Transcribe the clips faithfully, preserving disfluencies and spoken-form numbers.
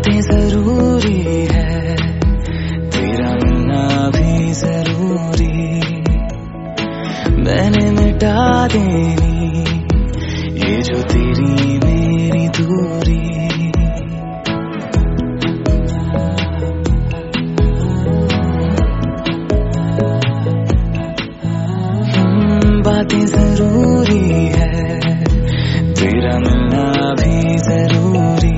बातें जरूरी है, तेरा मिलना भी जरूरी। मैंने मिटा देनी ये जो तेरी मेरी दूरी। बातें जरूरी है, तेरा मिलना भी जरूरी।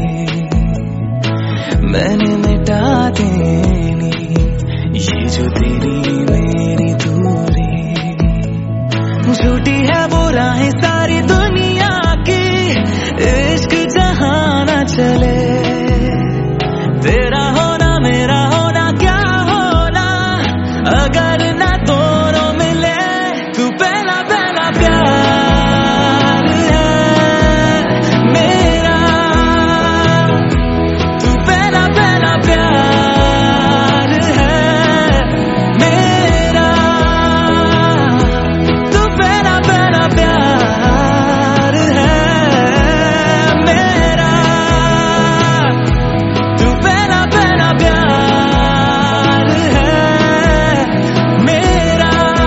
मैंने मिटा देनी ये जो तेरी मेरी दूरी। झूठी है वो राहें सारी दुनिया की, इश्क जहां ना चले। तेरा होना मेरा होना क्या होना, अगर ना दोनों मिले। तू पहला पहला प्यार है मेरा, तू पहला पहला प्यार है मेरा, तू पहला पहला प्यार है मेरा, तू पहला पहला प्यार है मेरा।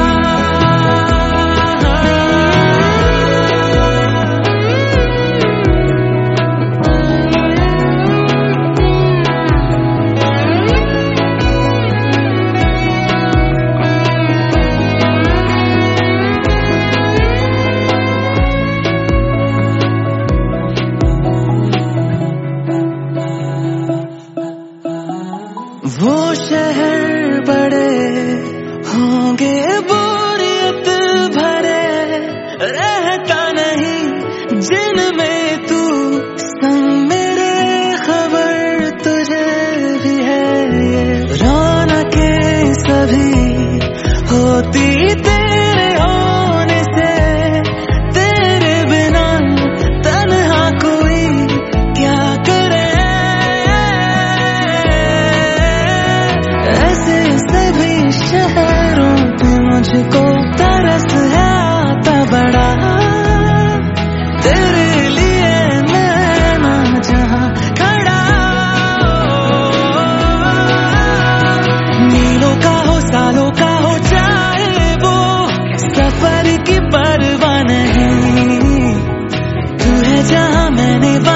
वो शहर बड़े होंगे बोरियत भरे, रहता नहीं जिनमें तू संग मेरे। खबर तुझे भी है ये रौनकें सभी होती तेरे होने से। तेरे बिना तन्हा कोई क्या करे, ऐसे सभी शहरों पे मुझको तरस है आता बड़ा। तेरे लिए मैं ना जहां खड़ा, मीलों का हो सालों का हो चाहे वो, सफर की परवाह नहीं। तू है जहां मैंने